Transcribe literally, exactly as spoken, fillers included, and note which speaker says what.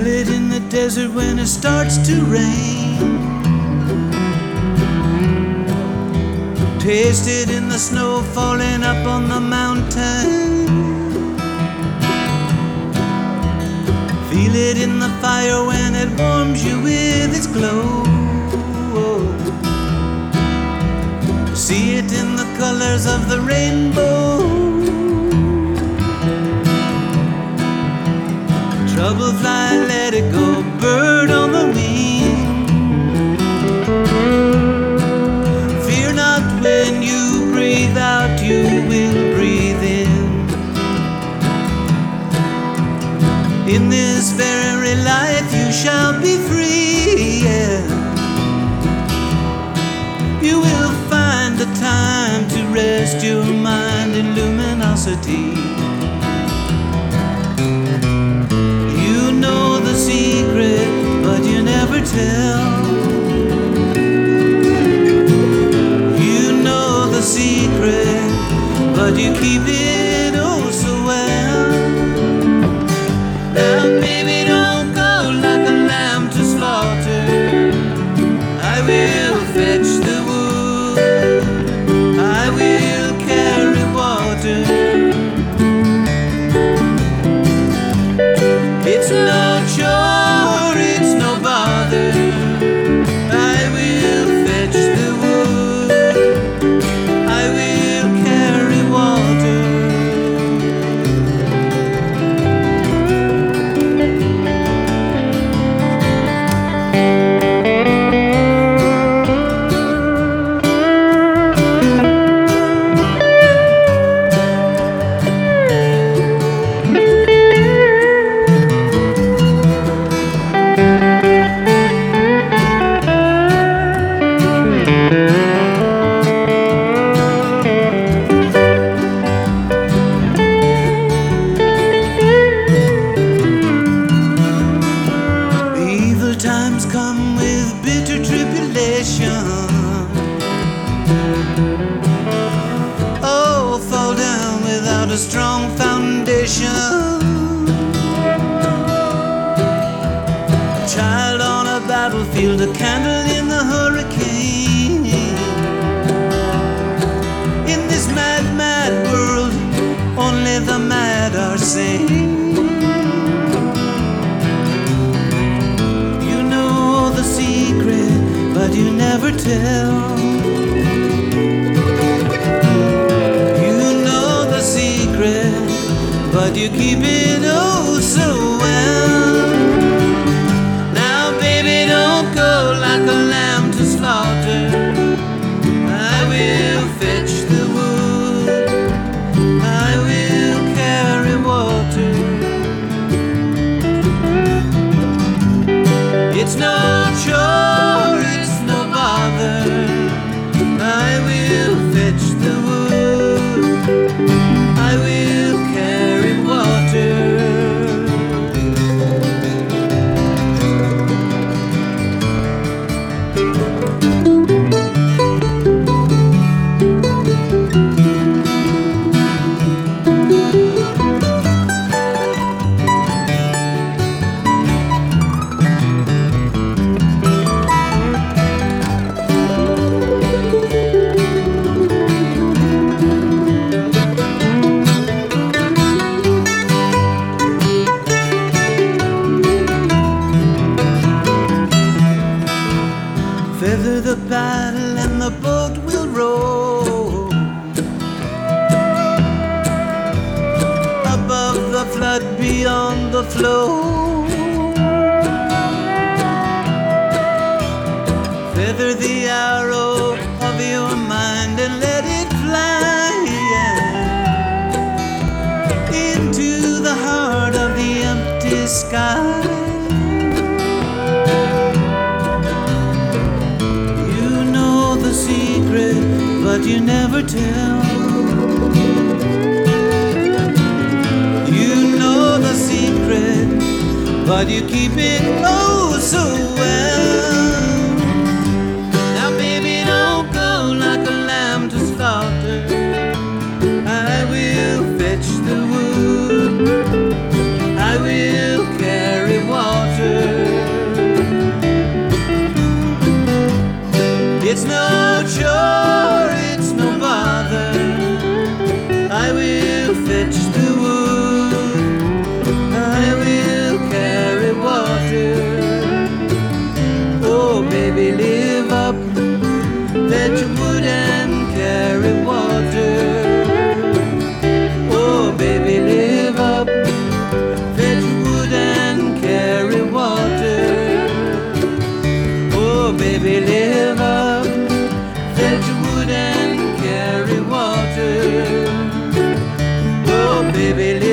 Speaker 1: Feel it in the desert when it starts to rain. Taste it in the snow falling up on the mountain. Feel it in the fire when it warms you with its glow. See it in the colors of the rainbow. Trouble fly, let it go, bird on the wing. Fear not when you breathe out, you will breathe in. In this very life you shall be free, yeah. You will find the time to rest your mind in luminosity. You know the secret, but you never tell. You know the secret, but you keep it oh so well. Now baby, don't go like a lamb to slaughter. I will fetch the wood, I will carry water. It's no chore, it's no bother. I will fetch the wood, I will carry water. Times come with bitter tribulation. Oh, fall down without a strong foundation. A child on a battlefield, a candle in the hurricane. In this mad, mad world, only the mad are sane. But you never tell. You know the secret, but you keep it oh so well. Now baby, don't go like a lamb to slaughter. I will fetch the wood, I will carry water. It's no chore, I will fetch the wood, I will carry water. Feather the paddle and the boat will roll above the flood, beyond the flow. Feather the arrow of your mind and let it fly, yeah, into the heart of the empty sky. But you never tell. You know the secret, but you keep it oh so well. Now baby, don't go like a lamb to slaughter. I will fetch the wood, I will carry water. baby, live up, fetch wood and carry water. Oh, baby,